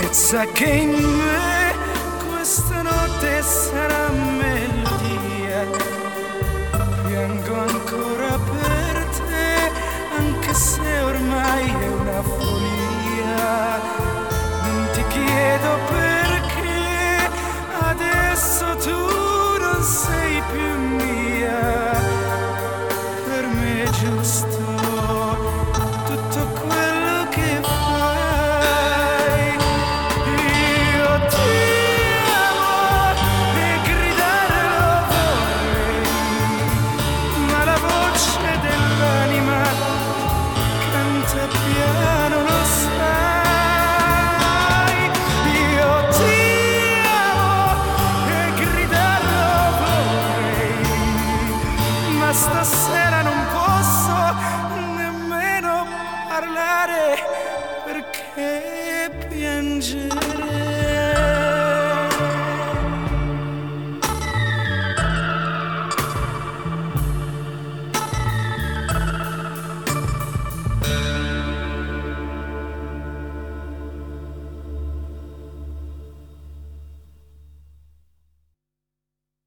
sa che in me questa notte sarà melodia. Piango ancora per te, anche se ormai è una follia. Non ti chiedo perché adesso tu non sei più mia. Per me è giusto tutto quello che fai. Io ti amo e gridarlo vorrei, ma la voce dell'anima canta piano, lo sai. Io ti amo e gridarlo vorrei, ma stasera non posso nemmeno parlare perché piangere.